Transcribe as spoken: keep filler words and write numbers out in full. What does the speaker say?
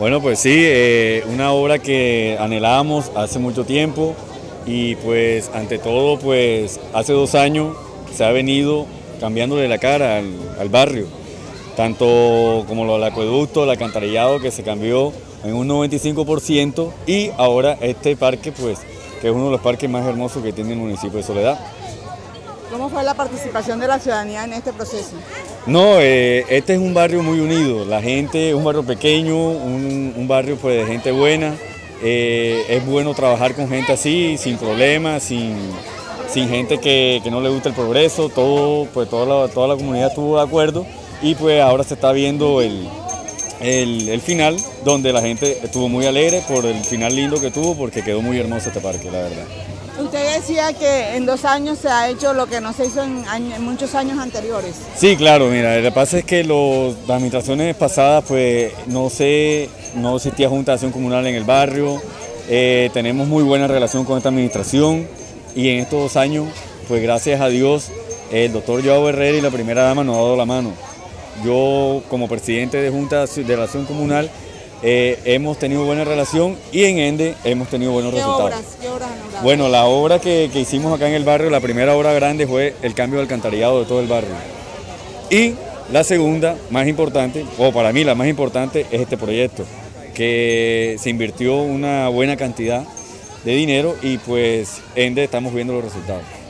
Bueno, pues sí, eh, una obra que anhelábamos hace mucho tiempo y pues ante todo, pues hace dos años se ha venido cambiándole la cara al, al barrio, tanto como lo del acueducto, el alcantarillado que se cambió en un noventa y cinco por ciento y ahora este parque, pues, que es uno de los parques más hermosos que tiene el municipio de Soledad. ¿Cómo fue la participación de la ciudadanía en este proceso? No, eh, este es un barrio muy unido, la gente es un barrio pequeño, un, un barrio pues de gente buena, eh, es bueno trabajar con gente así, sin problemas, sin, sin gente que, que no le gusta el progreso, todo, pues toda la, toda la comunidad estuvo de acuerdo y pues ahora se está viendo el, el, el final, donde la gente estuvo muy alegre por el final lindo que tuvo, porque quedó muy hermoso este parque, la verdad. Usted decía que en dos años se ha hecho lo que no se hizo en, año, en muchos años anteriores. Sí, claro, mira, lo que pasa es que los, las administraciones pasadas pues no sé, no existía junta de acción comunal en el barrio, eh, tenemos muy buena relación con esta administración y en estos dos años, pues gracias a Dios, el doctor Joao Herrera y la primera dama nos ha dado la mano. Yo como presidente de junta de la acción comunal Eh, hemos tenido buena relación y en Ende hemos tenido buenos ¿Qué resultados. obras? ¿Qué obras han logrado? Bueno, la obra que, que hicimos acá en el barrio, la primera obra grande fue el cambio de alcantarillado de todo el barrio. Y la segunda, más importante, o para mí la más importante, es este proyecto, que se invirtió una buena cantidad de dinero y pues Ende estamos viendo los resultados.